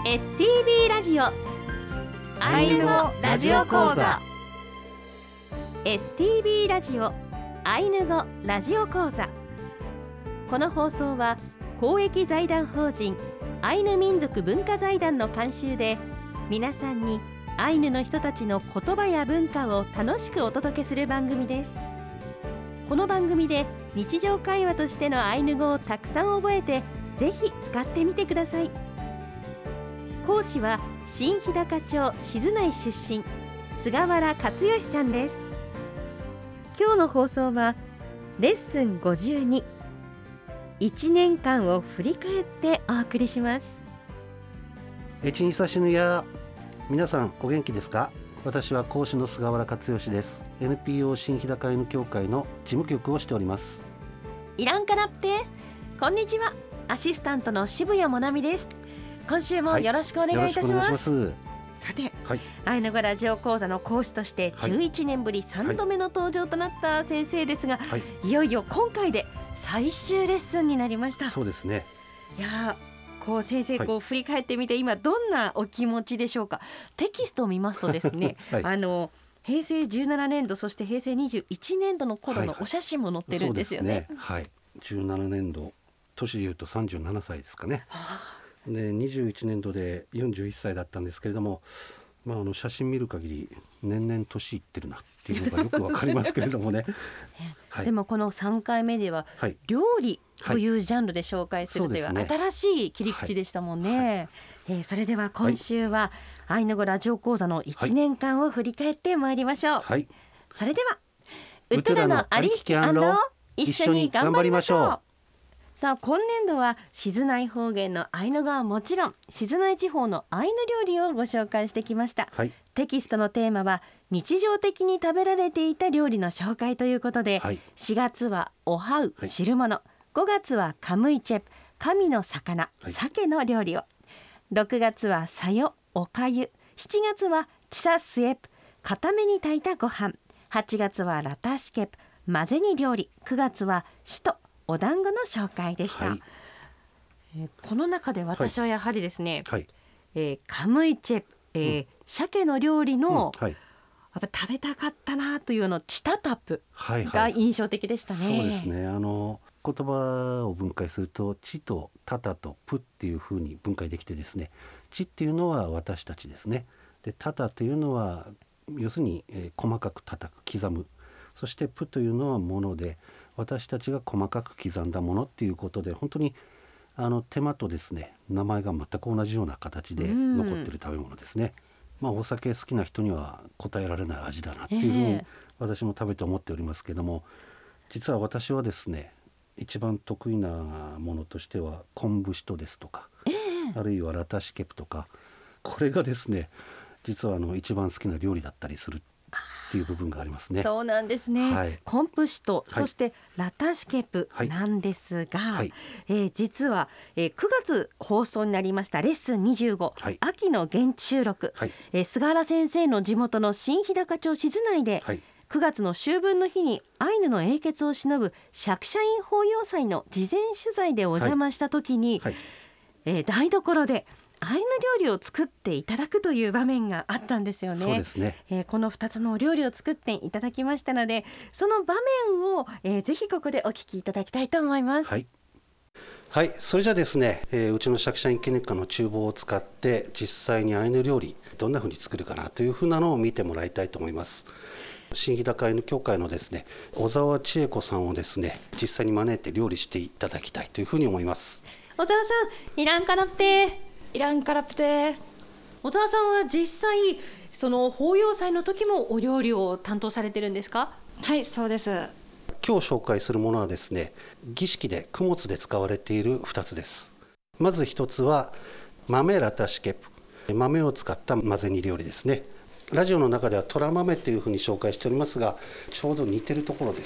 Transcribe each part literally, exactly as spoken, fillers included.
エスティービー ラジオアイヌ語ラジオ講座 エスティービー ラジオアイヌ語ラジオ講座。この放送は公益財団法人アイヌ民族文化財団の監修で、皆さんにアイヌの人たちの言葉や文化を楽しくお届けする番組です。この番組で日常会話としてのアイヌ語をたくさん覚えて、ぜひ使ってみてください。講師は新日高町静内出身、菅原克義さんです。今日の放送はレッスンごじゅうに、いちねんかんを振り返ってお送りします。 エチニサシヌヤ、皆さんお元気ですか？私は講師の菅原克義です。 エヌピーオー 新日高アイヌ協会の事務局をしております。 イランカナプテ、こんにちは。アシスタントの渋谷もなみです。今週もよろしくお願いいたします。 はい、 さて、 はい、 アイヌ語ラジオ講座の講師としてじゅういちねんぶりさんどめの登場となった先生ですが、はい、いよいよ今回で最終レッスンになりました。 そうですね。 いやこう先生、こう振り返ってみて、今どんなお気持ちでしょうか？テキストを見ますとですね、はい、あの平成じゅうななねんど、そして平成にじゅういちねんどの頃のお写真も載ってるんですよね。 はい、はい、じゅうななねんど、年でいうとさんじゅうななさいですかね。はあ、でにじゅういちねんどでよんじゅういっさいだったんですけれども、まあ、あの写真見る限り年々年いってるなっていうのがよくわかりますけれどもねはい、 でもこのさんかいめでは、はい、料理というジャンルで紹介するという、はい、新しい切り口でしたもんね。はいはい、えー、それでは今週は、はい、アイヌ語ラジオ講座のいちねんかんを振り返ってまいりましょう。はい、それではウトラのありききアンロ、一緒に頑張りましょう。さあ、今年度は静内方言のアイヌ語はもちろん、静内地方のアイヌ料理をご紹介してきました。はい、テキストのテーマは日常的に食べられていた料理の紹介ということで、はい、しがつはおはう、汁物、ごがつはカムイチェプ、神の魚、はい、鮭の料理を、ろくがつはさよ、おかゆ、しちがつはチサスエプ、固めに炊いたご飯、はちがつはラタシケプ、混ぜ煮料理、くがつはシト、お団子の紹介でした。はい、えー、この中で私はやはりですね、はい、えー、カムイチェプ、えーうん、鮭の料理の、うん、はい、やっぱ食べたかったなというのチタタプが印象的でしたね。はいはい、 そうですね。あの言葉を分解するとチとタタとプっていう風に分解できてですね、チっていうのは私たちですね。でタタというのは要するに、えー、細かく叩く、刻む。そしてプというのはもので、私たちが細かく刻んだものっていうことで、本当にあの手間とですね、名前が全く同じような形で残っている食べ物ですね。まあ、お酒好きな人には答えられない味だなっていうふうに私も食べて思っておりますけども、実は私はですね、一番得意なものとしては昆布しとですとか、あるいはラタシケプとか、これがですね、実はあの一番好きな料理だったりするっていう部分がありますね。 そうなんですね。はい、コンプシト、そしてラタシケプなんですが、はい、えー、実は、えー、くがつ放送になりましたレッスンにじゅうご、はい、秋の現地収録、はい、えー、菅原先生の地元の新日高町静内で、はい、くがつの秋分の日にアイヌの英傑を偲ぶ釈迦院法要祭の事前取材でお邪魔した時に、はいはい、えー、台所でアイヌ料理を作っていただくという場面があったんですよね。 そうですね。 えー、このふたつのお料理を作っていただきましたので、その場面を、えー、ぜひここでお聞きいただきたいと思います。 はい、はい、それじゃあですね、えー、うちの釈迦院記念館の厨房を使って実際にアイヌ料理どんな風に作るかなという風なのを見てもらいたいと思います。新日高アイヌ協会のですね、小沢千恵子さんをですね、実際に招いて料理していただきたいという風に思います。 小沢さん、イランカナプテイランカラプテ。 小沢さんは実際その法要祭の時もお料理を担当されてるんですか？ はい、そうです。 今日紹介するものはですね、儀式で供物で使われているふたつです。まずひとつは豆ラタシケプ、豆を使った混ぜ煮料理ですね。ラジオの中ではトラ豆というふうに紹介しておりますが、ちょうど似てるところです。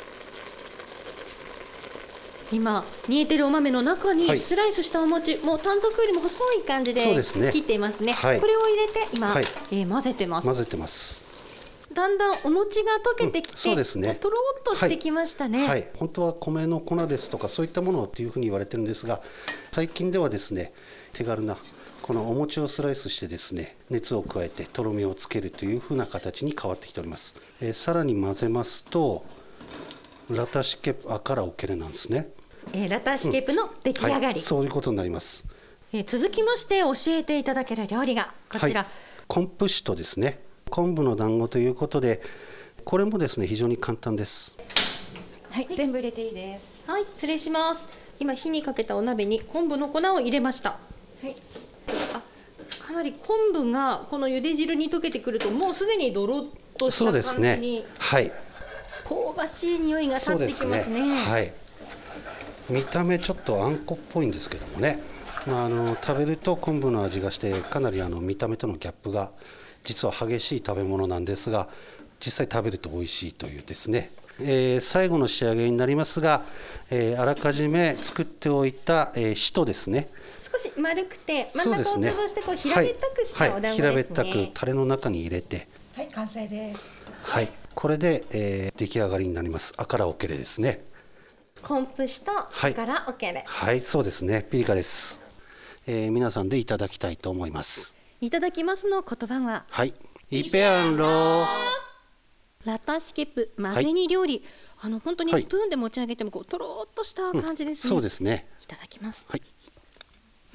今煮えてるお豆の中にスライスしたお餅、はい、もう短冊よりも細い感じで切っていますね。はい、これを入れて今、はい、えー、混ぜてます。 混ぜてます。 だんだんお餅が溶けてきて、うん、 そうですね、 とろっとしてきましたね。 はいはい、本当は米の粉ですとかそういったものっていうふうに言われてるんですが、最近ではですね、手軽なこのお餅をスライスしてですね、熱を加えてとろみをつけるというふうな形に変わってきております。えー、さらに混ぜますとラタシケプアカラオケレなんですね。 えー、ラタシケプの出来上がり、 うんはい、そういうことになります。 えー、続きまして教えていただける料理がこちら、はい、 昆布酒とですね、昆布の団子ということで、これもですね非常に簡単です。 はい、全部入れていいです。 はい、失礼します。今火にかけたお鍋に昆布の粉を入れました。はい、あ、かなり昆布がこの茹で汁に溶けてくるともうすでにドロッとした感じに、そうですね、はい、香ばしい匂いが立ってきますね。そうですね、 はい、見た目ちょっとあんこっぽいんですけどもね、まあ、あの食べると昆布の味がしてかなりあの見た目とのギャップが実は激しい食べ物なんですが、実際食べると美味しいというですね、えー、最後の仕上げになりますが、えー、あらかじめ作っておいた、えー、シトですね、 少し丸くて真ん中を潰してこう平べったくしたお団子ですね。はい、 平べったくタレの中に入れて、 はい、完成です。 はい、これで、えー、出来上がりになります。アカラオケレですね。 昆布酒とアカラオケレ、 はい、はい、そうですね、ピリカです。えー、皆さんでいただきたいと思います。 いただきますの言葉は、 はい、イペアンローラタシケプ混ぜ煮料理、はい、あの本当にスプーンで持ち上げてもこうとろっとした感じですね、うん、 そうですね。 いただきます。 はい、 うん、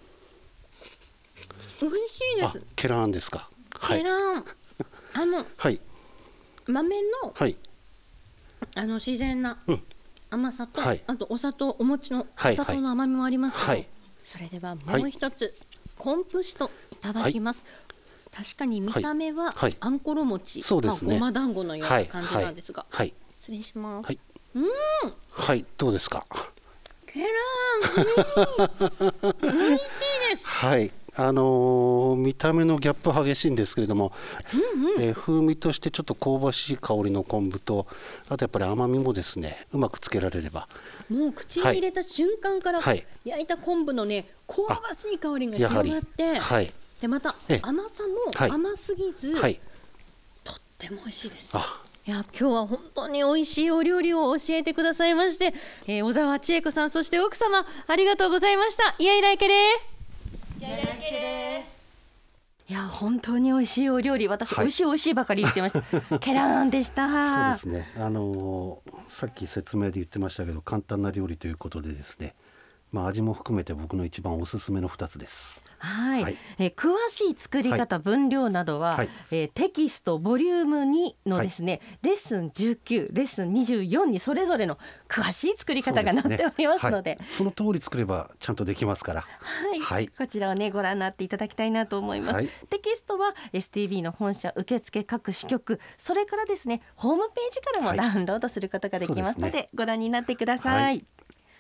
美味しいです。 ケランですか。 ケラン、あの、はい、豆の、はい、あの自然な甘さと、うん、はい、あとお砂糖、お餅のお砂糖の甘みもありますけど、はいはい、それではもう一つ、はい、昆布酒といただきます。はい、確かに見た目はあんころ餅、はい、まあ、ごま団子のような感じなんですが、はいはい、失礼します。はい、うん、 はい、どうですか。 ケラン、うん、美味しいです。 はい、あのー、見た目のギャップ激しいんですけれども、うんうん、えー、風味としてちょっと香ばしい香りの昆布と、あとやっぱり甘みもですねうまくつけられれば、 もう口に入れた瞬間から、はい、焼いた昆布のね香ばしい香りが広がって、はい、でまた甘さも甘すぎず、はい、とっても美味しいです。あ、いや今日は本当に美味しいお料理を教えてくださいまして、えー、小沢千恵子さん、そして奥様ありがとうございました。イヤイライケレー、イヤイライケレー。いや本当に美味しいお料理、私、はい、美味しい美味しいばかり言ってましたケラーンでした。 そうですね、あのー、さっき説明で言ってましたけど簡単な料理ということでですね、まあ、味も含めて僕の一番おすすめのふたつです。 はい、はい、えー、詳しい作り方、はい、分量などは、はい、えー、テキストボリュームにのですね、はい、レッスンじゅうきゅう、レッスンにじゅうよんにそれぞれの詳しい作り方が載っておりますので、 そ、ね、はい、その通り作ればちゃんとできますから、 はいはい、こちらをねご覧になっていただきたいなと思います。はい、テキストは エスティービー の本社受付各支局、それからですねホームページからもダウンロードすることができますので、はい、でね、ご覧になってください。はい、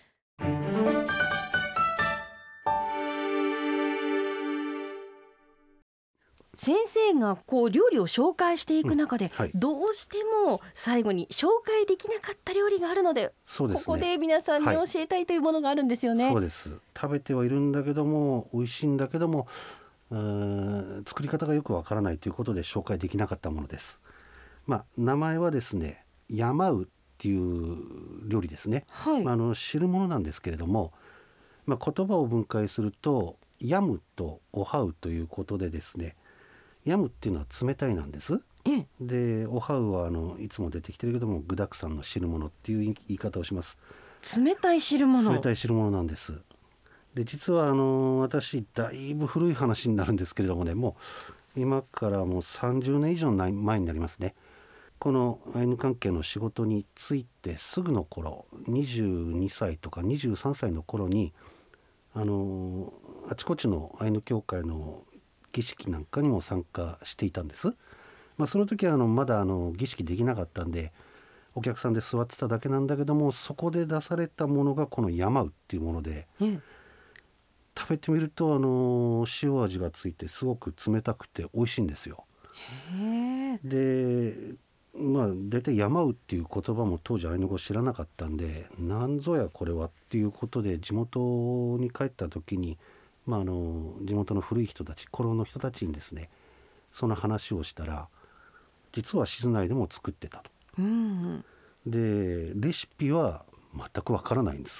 先生がこう料理を紹介していく中で、うん、はい、どうしても最後に紹介できなかった料理があるので、そうですね、ここで皆さんに教えたいというものがあるんですよね。はい、 そうです。食べてはいるんだけども美味しいんだけども、うーん、作り方がよくわからないということで紹介できなかったものです。まあ、名前はですねヤマウっていう料理ですね。はい、まあ、あの汁物なんですけれども、まあ、言葉を分解するとヤムとオハウということでですね、ヤムっていうのは冷たいなんです。でオハウはあのいつも出てきてるけども具沢山の汁物っていう言い方をします。 冷たい汁物。 冷たい汁物なんです。で実はあの私だいぶ古い話になるんですけれどもね、もう今からもうさんじゅうねん以上前になりますね。このアイヌ関係の仕事に就いてすぐの頃、にじゅうにさいとかにじゅうさんさいの頃にあのあちこちのアイヌ教会の儀式なんかにも参加していたんです。まあ、その時はあのまだあの儀式できなかったんでお客さんで座ってただけなんだけども、そこで出されたものがこのヤマウっていうもので、うん、食べてみるとあの塩味がついてすごく冷たくて美味しいんですよ。へでまあ大体ヤマウっていう言葉も当時アイヌ語知らなかったんで、なんぞやこれはっていうことで地元に帰った時に、まあ、あの地元の古い人たち、古老の人たちにですねその話をしたら、実は静内でも作ってたと、うん、でレシピは全くわからないんです。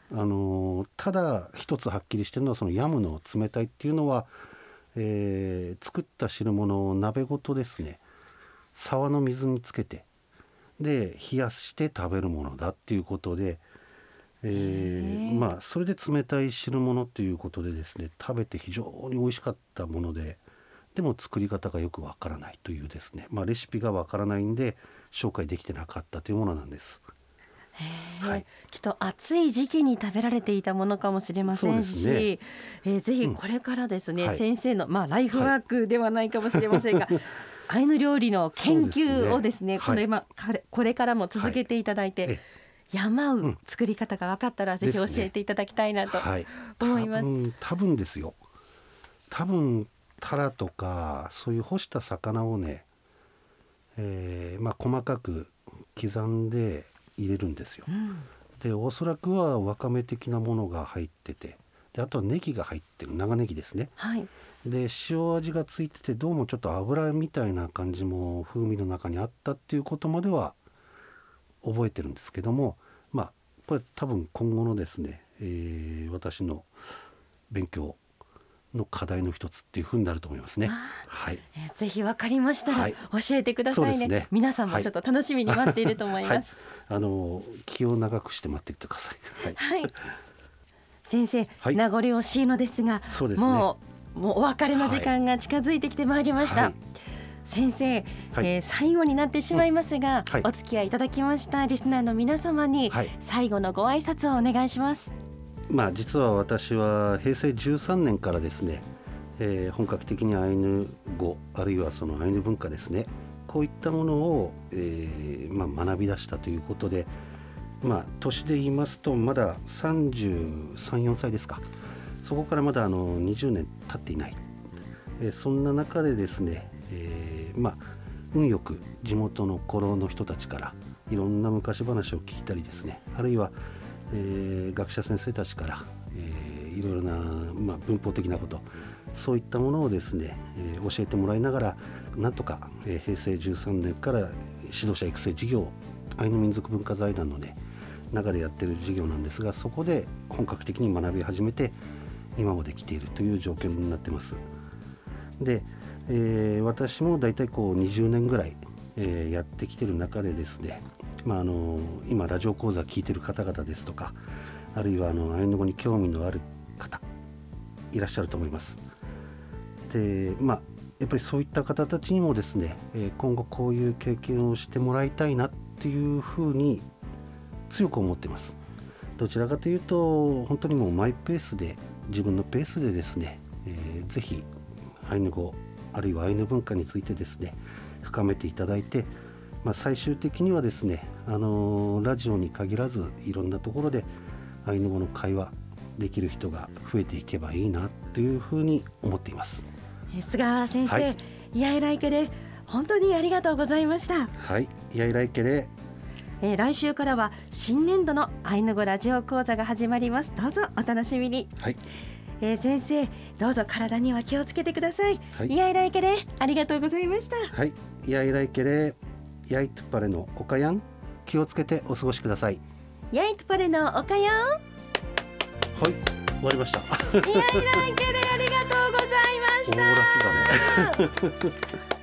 あのただ一つはっきりしてるのはそのヤムの冷たいっていうのは、えー、作った汁物を鍋ごとですね沢の水につけてで冷やして食べるものだっていうことで、えー、まあそれで冷たい汁物っていうことでですね食べて非常に美味しかったもので、でも作り方がよくわからないというですね、まあ、レシピがわからないんで紹介できてなかったというものなんです。 へ、はい、きっと暑い時期に食べられていたものかもしれませんし、ねえー、ぜひこれからですね、うんはい、先生の、まあ、ライフワークではないかもしれませんが、はい、アイヌ料理の研究をですね、これ、ま、これからも続けていただいて、はい、山う作り方が分かったらぜひ教えていただきたいなと思います。 ねはい、多分、多分ですよ多分タラとかそういう干した魚をね、えーまあ、細かく刻んで入れるんですよ、うん、でおそらくはわかめ的なものが入ってて、であとはネギが入ってる長ネギですね、はい、で塩味がついててどうもちょっと油みたいな感じも風味の中にあったっていうことまでは覚えてるんですけども、まあこれ多分今後のですね、えー、私の勉強の課題の一つっていう風になると思いますね。はい、 えー、ぜひ分かりましたら教えてください ね,、はい、ね皆さんもちょっと楽しみに待っていると思います、はい、 あの気を長くして待っていてください。はい、 はい、先生、はい、名残惜しいのですがそうですね、 もう、もうお別れの時間が近づいてきてまいりました、はい、先生、はいえー、最後になってしまいますが、うんはい、お付き合いいただきましたリスナーの皆様に最後のご挨拶をお願いします。 まあ、実は私はへいせいじゅうさんねんからですね、えー、本格的にアイヌ語あるいはそのアイヌ文化ですねこういったものを、えーまあ、学び出したということで、まあ、年で言いますとまださんじゅうさん、よんさいですか。そこからまだあのにじゅうねん経っていない、えー、そんな中でですね、えーまあ、運よく地元の古老の人たちからいろんな昔話を聞いたりですね、あるいはえー、学者先生たちから、えー、いろいろな、まあ、文法的なことそういったものをですね、えー、教えてもらいながらなんとか、えー、へいせいじゅうさんねんから指導者育成事業アイヌ民族文化財団の、ね、中でやっている事業なんですが、そこで本格的に学び始めて今まで来ているという状況になってます。で、えー、私もだいたいこうにじゅうねんぐらい、えー、やってきている中でですね、まあ、あの今ラジオ講座聞いてる方々ですとかあるいはあのアイヌ語に興味のある方いらっしゃると思います。で、まあ、やっぱりそういった方たちにもですね、えー、今後こういう経験をしてもらいたいなっていうふうに強く思っています。どちらかというと本当にもうマイペースで自分のペースでですね、えー、ぜひアイヌ語あるいはアイヌ文化についてですね深めていただいて、まあ、最終的にはですね、あのー、ラジオに限らずいろんなところでアイヌ語の会話できる人が増えていけばいいなというふうに思っています。 菅原先生、はい、イヤイライケレ本当にありがとうございました。 はい、イヤイライケレ、 えー、来週からは新年度のアイヌ語ラジオ講座が始まります。どうぞお楽しみに。はい、えー、先生どうぞ体には気をつけてください。はい、イヤイライケレありがとうございました。 はい、イヤイライケレヤイトパレのおかやん気をつけてお過ごしください。 ヤイトパレのおかやん。はい、 終わりました。 イヤイライケレありがとうございました。 オーラスだね